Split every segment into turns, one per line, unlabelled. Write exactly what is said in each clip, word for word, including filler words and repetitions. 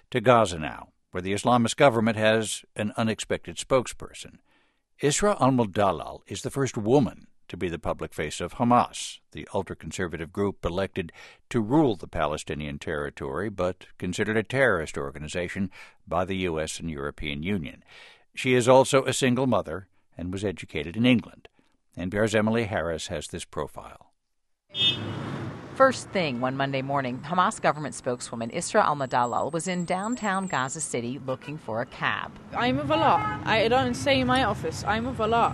To Gaza now, where the Islamist government has an unexpected spokesperson. Isra al-Mudallal is the first woman to be the public face of Hamas, the ultra-conservative group elected to rule the Palestinian territory, but considered a terrorist organization by the U S and European Union. She is also a single mother and was educated in England. N P R's Emily Harris has this profile.
First thing one Monday morning, Hamas government spokeswoman Isra al-Mudallal was in downtown Gaza City looking for a cab.
I move a lot. I don't stay in my office. I move a lot.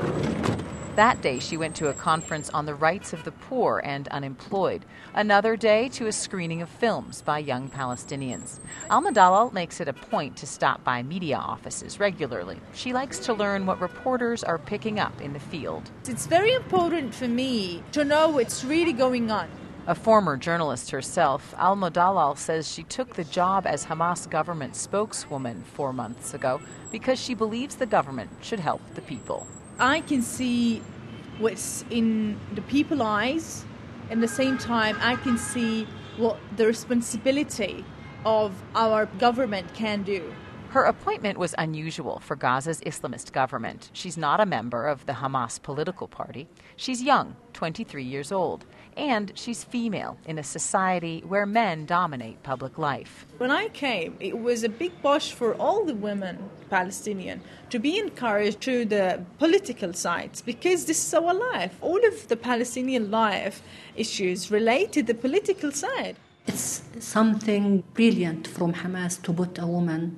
That day, she went to a conference on the rights of the poor and unemployed. Another day to a screening of films by young Palestinians. Al-Mudallal makes it a point to stop by media offices regularly. She likes to learn what reporters are picking up in the field.
It's very important for me to know what's really going on.
A former journalist herself, Al-Mudallal says she took the job as Hamas government spokeswoman four months ago because she believes the government should help the people.
I can see what's in the people's eyes. At the same time, I can see what the responsibility of our government can do.
Her appointment was unusual for Gaza's Islamist government. She's not a member of the Hamas political party. She's young, twenty-three years old, and she's female in a society where men dominate public life.
When I came, it was a big push for all the women Palestinian to be encouraged to the political sides because this is our life. All of the Palestinian life issues relate to the political side.
It's something brilliant from Hamas to put a woman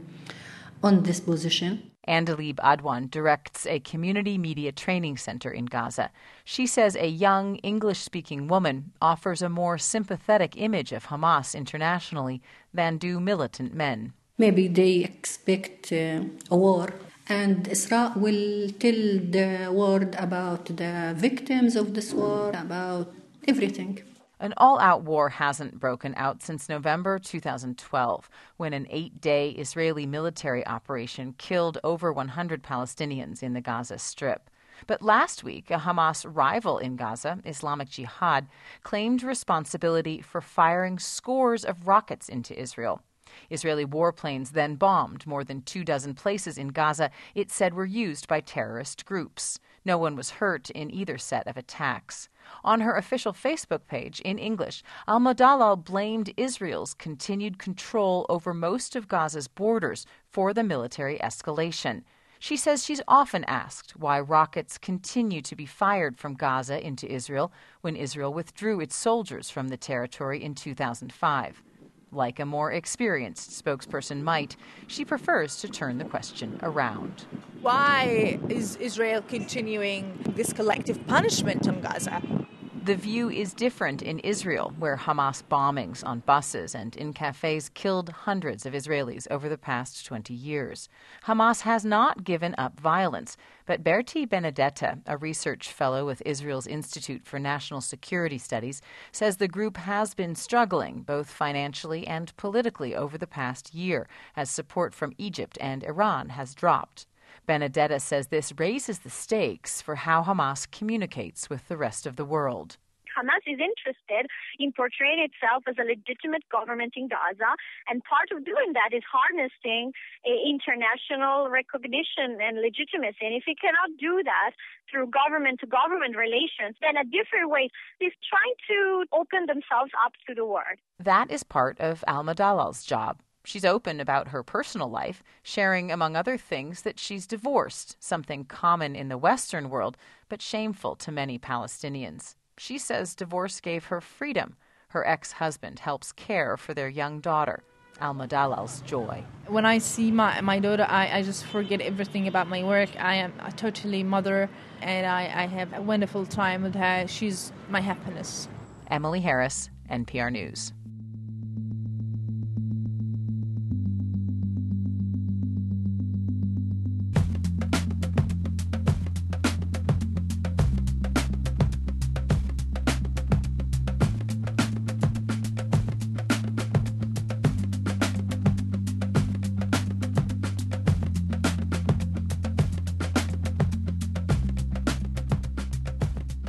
on this position.
Andalib Adwan directs a community media training center in Gaza. She says a young English-speaking woman offers a more sympathetic image of Hamas internationally than do militant men.
Maybe they expect uh, a war, and Isra will tell the world about the victims of this war, about everything.
An all-out war hasn't broken out since November two thousand twelve, when an eight-day Israeli military operation killed over one hundred Palestinians in the Gaza Strip. But last week, a Hamas rival in Gaza, Islamic Jihad, claimed responsibility for firing scores of rockets into Israel. Israeli warplanes then bombed more than two dozen places in Gaza it said were used by terrorist groups. No one was hurt in either set of attacks. On her official Facebook page in English, Al-Mudallal blamed Israel's continued control over most of Gaza's borders for the military escalation. She says she's often asked why rockets continue to be fired from Gaza into Israel when Israel withdrew its soldiers from the territory in two thousand five. Like a more experienced spokesperson might, she prefers to turn the question around.
Why is Israel continuing this collective punishment on Gaza?
The view is different in Israel, where Hamas bombings on buses and in cafes killed hundreds of Israelis over the past twenty years. Hamas has not given up violence, but Berti Benedetta, a research fellow with Israel's Institute for National Security Studies, says the group has been struggling both financially and politically over the past year, as support from Egypt and Iran has dropped. Benedetta says this raises the stakes for how Hamas communicates with the rest of the world.
Hamas is interested in portraying itself as a legitimate government in Gaza, and part of doing that is harnessing uh, international recognition and legitimacy. And if it cannot do that through government-to-government relations, then a different way is trying to open themselves up to the world.
That is part of Al-Mudallal's job. She's open about her personal life, sharing, among other things, that she's divorced, something common in the Western world, but shameful to many Palestinians. She says divorce gave her freedom. Her ex-husband helps care for their young daughter. Al-Mudallal's joy.
When I see my, my daughter, I, I just forget everything about my work. I am a totally mother, and I, I have a wonderful time with her. She's my happiness.
Emily Harris, N P R News.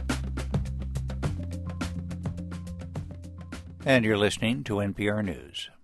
And you're listening to N P R News.